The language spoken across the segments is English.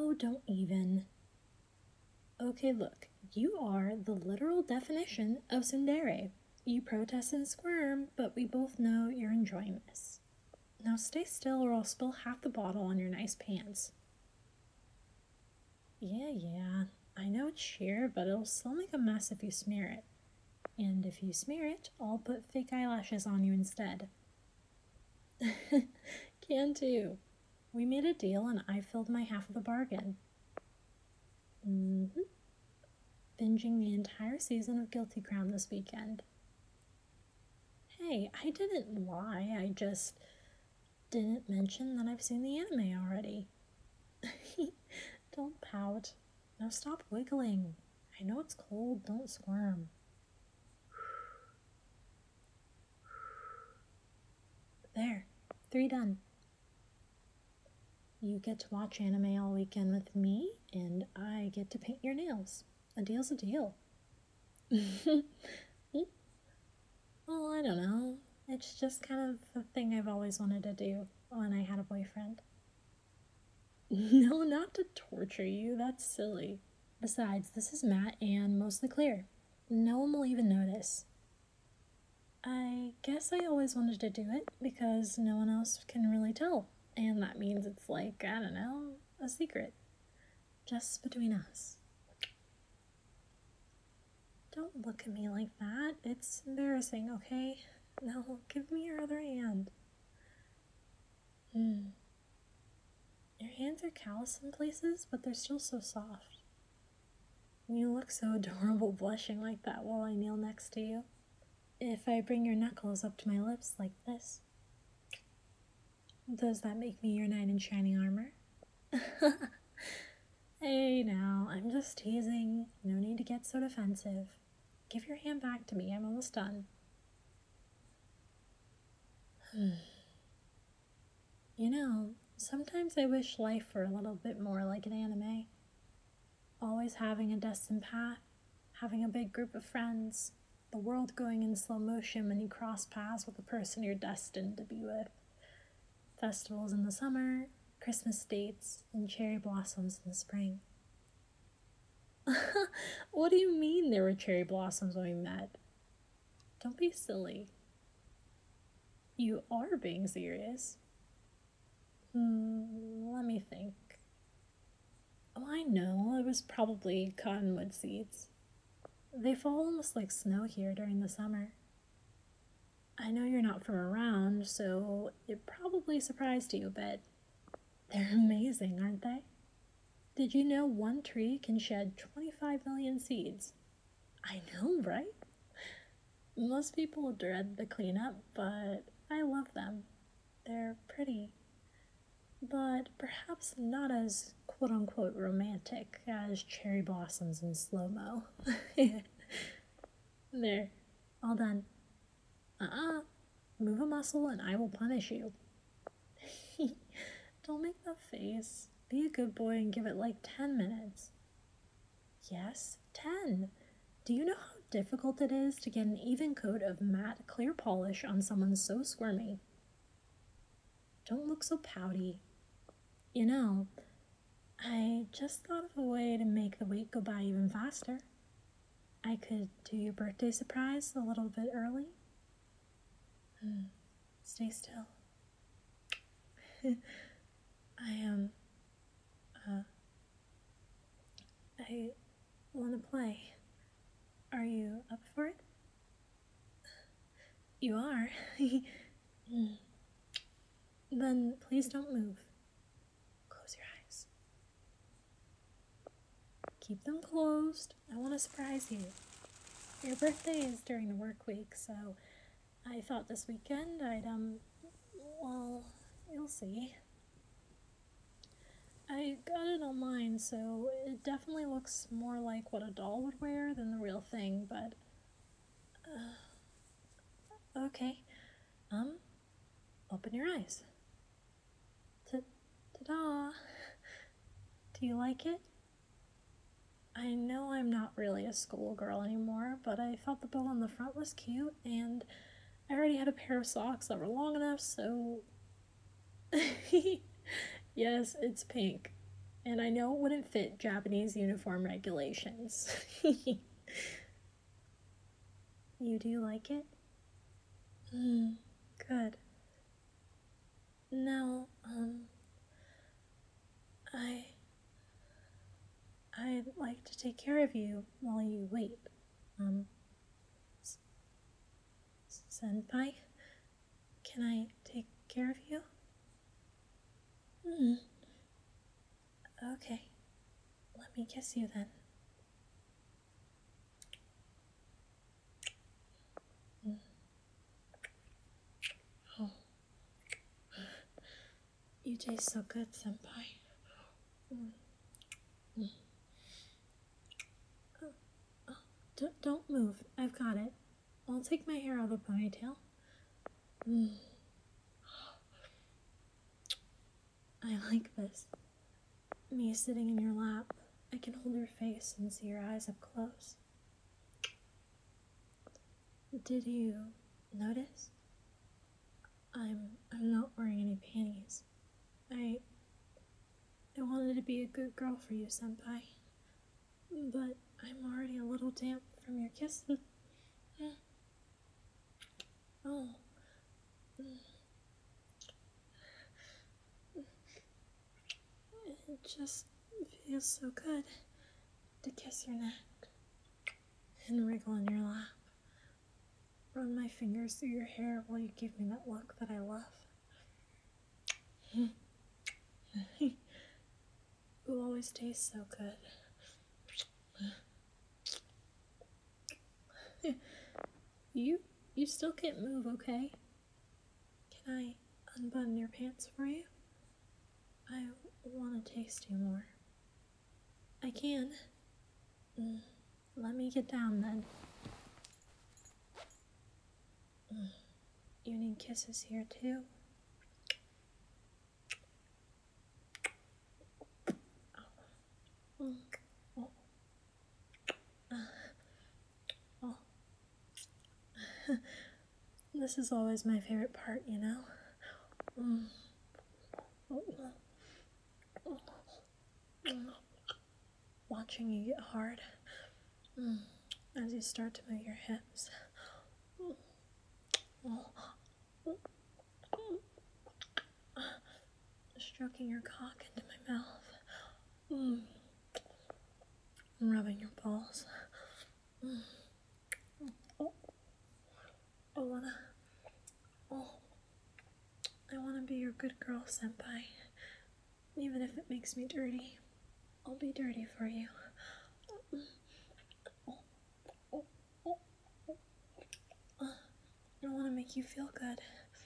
Oh, don't even. Okay, look, you are the literal definition of tsundere. You protest and squirm, but we both know you're enjoying this. Now stay still or I'll spill half the bottle on your nice pants. Yeah, I know it's sheer, but it'll still make a mess if you smear it. And if you smear it, I'll put fake eyelashes on you instead. Can too. We made a deal and I filled my half of the bargain. Binging the entire season of Guilty Crown this weekend. Hey, I didn't lie, I just didn't mention that I've seen the anime already. Don't pout. Now stop wiggling. I know it's cold, don't squirm. There, 3 done. You get to watch anime all weekend with me, and I get to paint your nails. A deal's a deal. Well, I don't know. It's just kind of a thing I've always wanted to do when I had a boyfriend. No, not to torture you, that's silly. Besides, this is matte and mostly clear. No one will even notice. I guess I always wanted to do it because no one else can really tell. And that means it's like, I don't know, a secret. Just between us. Don't look at me like that. It's embarrassing, okay? No, give me your other hand. Your hands are callous in places, but they're still so soft. You look so adorable blushing like that while I kneel next to you. If I bring your knuckles up to my lips like this, does that make me your knight in shining armor? Hey now, I'm just teasing. No need to get so defensive. Give your hand back to me, I'm almost done. You know, sometimes I wish life were a little bit more like an anime. Always having a destined path, having a big group of friends, the world going in slow motion when you cross paths with the person you're destined to be with. Festivals in the summer, Christmas dates, and cherry blossoms in the spring. What do you mean there were cherry blossoms when we met? Don't be silly. You are being serious. Let me think. Oh, I know, it was probably cottonwood seeds. They fall almost like snow here during the summer. I know you're not from around, so it probably surprised you, but they're amazing, aren't they? Did you know one tree can shed 25 million seeds? I know, right? Most people dread the cleanup, but I love them. They're pretty, but perhaps not as quote-unquote romantic as cherry blossoms in slow-mo. There, all done. Move a muscle and I will punish you. Don't make that face. Be a good boy and give it like 10 minutes. Yes, 10. Do you know how difficult it is to get an even coat of matte clear polish on someone so squirmy? Don't look so pouty. You know, I just thought of a way to make the week go by even faster. I could do your birthday surprise a little bit early. Stay still. I want to play. Are you up for it? You are? Then please don't move. Close your eyes. Keep them closed. I want to surprise you. Your birthday is during the work week, so I thought this weekend I'd, well, you'll see. I got it online, so it definitely looks more like what a doll would wear than the real thing, but, okay. Open your eyes. Ta-da! Do you like it? I know I'm not really a schoolgirl anymore, but I thought the bow on the front was cute, and I already had a pair of socks that were long enough, so... Yes, it's pink. and I know it wouldn't fit Japanese uniform regulations. You do like it? Good. Now, I'd like to take care of you while you wait. Um, Senpai, can I take care of you? Okay. Let me kiss you then. Oh. You taste so good, Senpai. Don't move. I've got it. I'll take my hair out of the ponytail. I like this. Me sitting in your lap. I can hold your face and see your eyes up close. Did you notice? I'm not wearing any panties. I wanted to be a good girl for you, Senpai. But I'm already a little damp from your kisses. Oh. It just feels so good to kiss your neck and wriggle in your lap. Run my fingers through your hair while you give me that look that I love. It always tastes so good. You still can't move, okay? Can I unbutton your pants for you? I want to taste you more. I can. Let me get down then. You need kisses here too. This is always my favorite part, you know? Watching you get hard as you start to move your hips. Stroking your cock into my mouth. Rubbing your balls. I wanna be your good girl, Senpai. Even if it makes me dirty, I'll be dirty for you. I wanna make you feel good.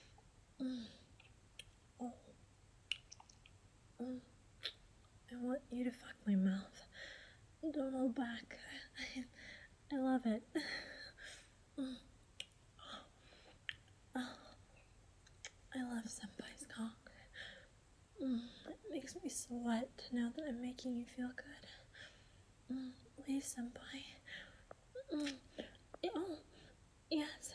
I want you to fuck my mouth. Don't hold back. I love it. I love Senpai's cock. It makes me sweat to know that I'm making you feel good. Please, Senpai. Oh, yes.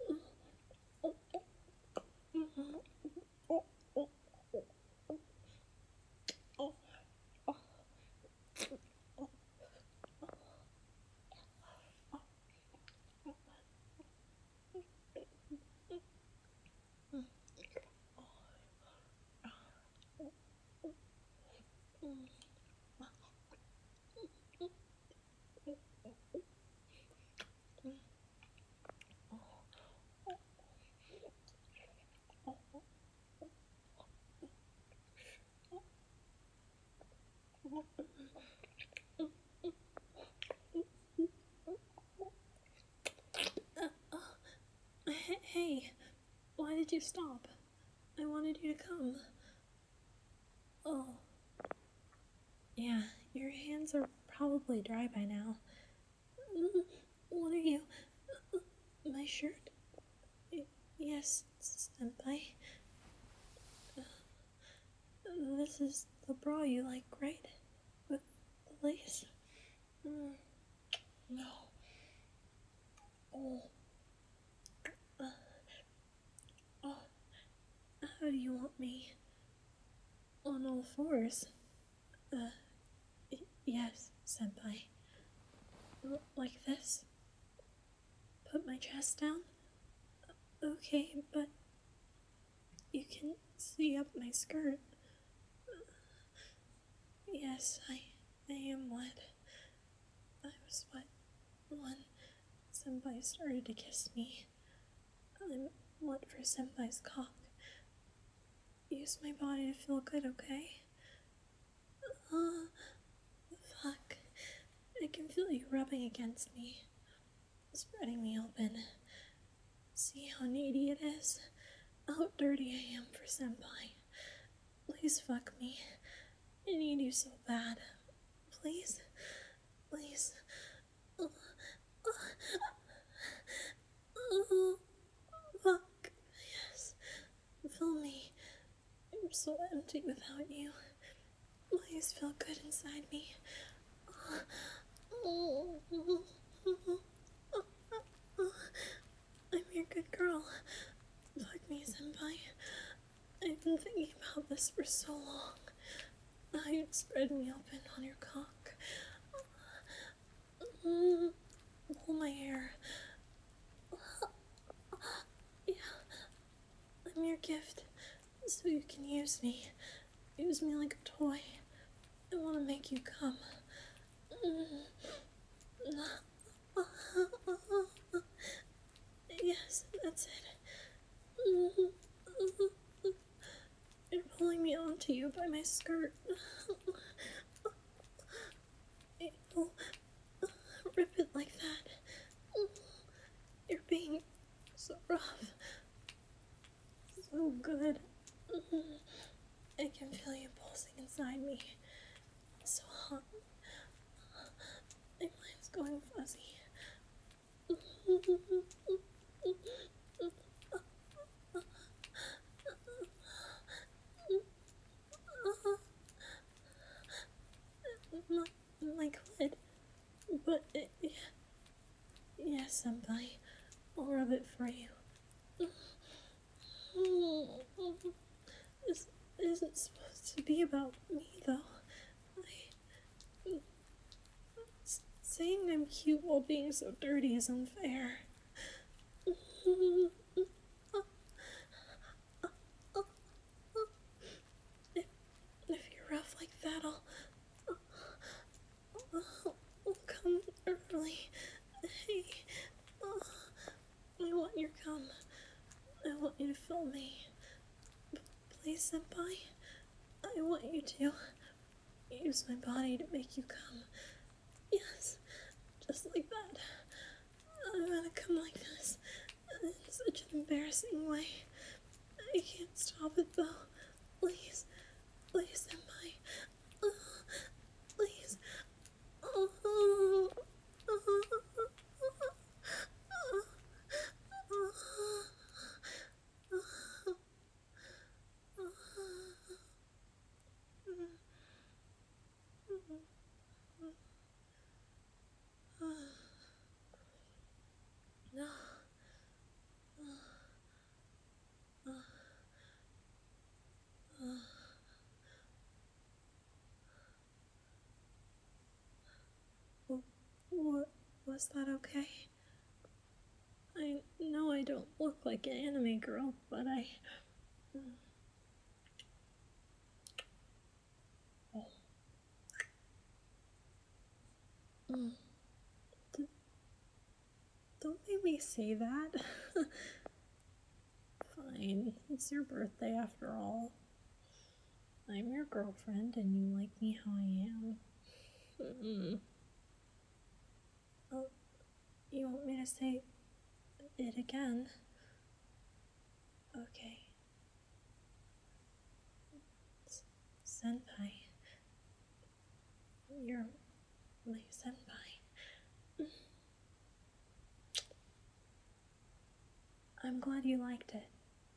Hey, why did you stop? I wanted you to come. Oh. Yeah, your hands are probably dry by now. What are you? My shirt? Yes, Senpai. This is the bra you like, right? With the lace? No. How do you want me? On all fours? Yes, senpai. Like this? Put my chest down? Okay, but you can see up my skirt. Yes, I am wet. I was wet when senpai started to kiss me. I'm wet for senpai's cock. Use my body to feel good, okay? Fuck. I can feel you rubbing against me, spreading me open. See how needy it is? How dirty I am for senpai. Please fuck me. I need you so bad. Please? Please. Fuck. Yes. Fill me. I'm so empty without you. Please feel good inside me. I'm your good girl. Fuck me, senpai. I've been thinking about this for so long. Now you'd spread me open on your cock. Pull my hair. Yeah. I'm your gift, so you can use me. Use me like a toy. I want to make you come. Yes, that's it. You're pulling me onto you by my skirt. Ew. Rip it like that. You're being so rough. So good. I can feel you pulsing inside me. So hot. My mind's going fuzzy. My clit. But yes, senpai. I'll rub it for you. This isn't supposed to be about me, though. Saying I'm cute while being so dirty is unfair. If you're rough like that, I'll come early. Hey, I want your cum. I want you to fill me. Please, senpai. I want you to use my body to make you come. Yes, just like that. I'm gonna come like this in such an embarrassing way. I can't stop it though. Please, please, senpai. Please. What was that okay? I know I don't look like an anime girl, but don't make me say that. Fine, it's your birthday after all. I'm your girlfriend and you like me how I am. Oh, you want me to say it again? Okay. Senpai. You're my senpai. I'm glad you liked it.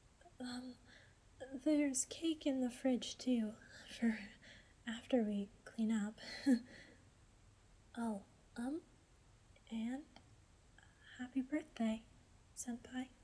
There's cake in the fridge too, for after we clean up. Oh, and happy birthday, senpai.